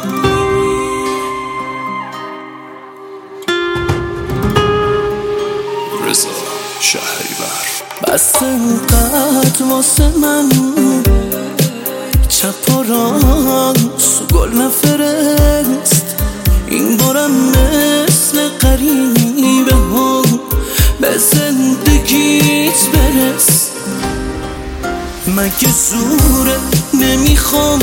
رضا شهریور. بس اینقدر واسه من چپ و راست گل نفرست، این بارم مثل غریبه ها به زندگیت برس. مگه زوره نمیخوام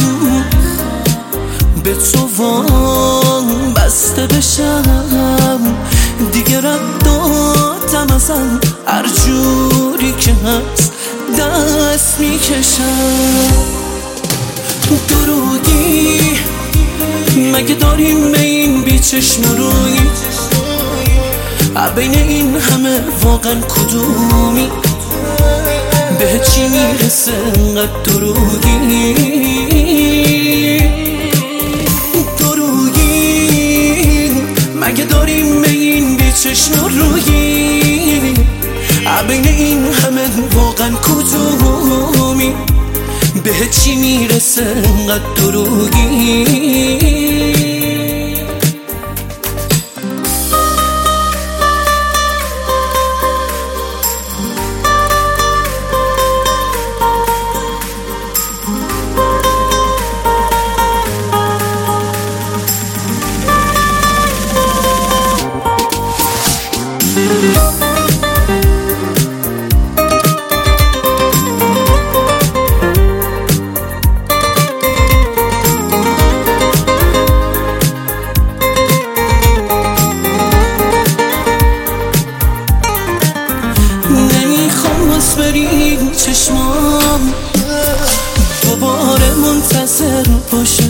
به تو وام بسته بشم، دیگه رد دادم ازم، هر جوری که هست دست میکشم. دروگی مگه داریم به این بی چشم روی، بین این همه واقعا کدومی به چی میرسه انقدر دروگی؟ دروگی مگه داریم به این بی چشم روی، بین این همه واقعا کدومی به چی میرسه انقدر دروگی؟ بری چشمام دوباره منتظر باشه،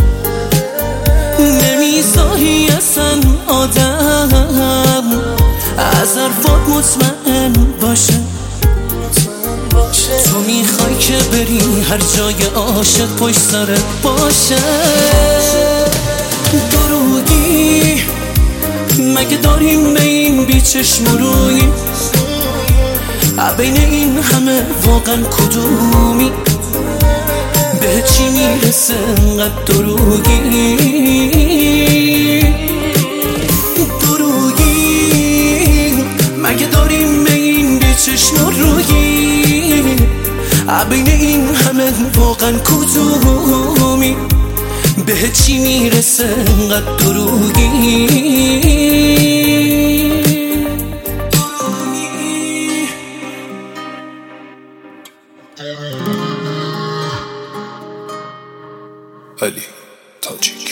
نمیذاری اصلا آدم از حرفات مطمئن باشه. تو میخوای که بری هر جای عاشق پشت سرت باشه. دروگی مگه داریم به این بی چشم روی، بین این همه واقعا کدومی به چی میرسه انقدر دروگی؟ دروگی مگه داریم به این بی چشم روی، بین این همه واقعا کدومی به چی میرسه انقدر دروگی؟ علی تاجیک.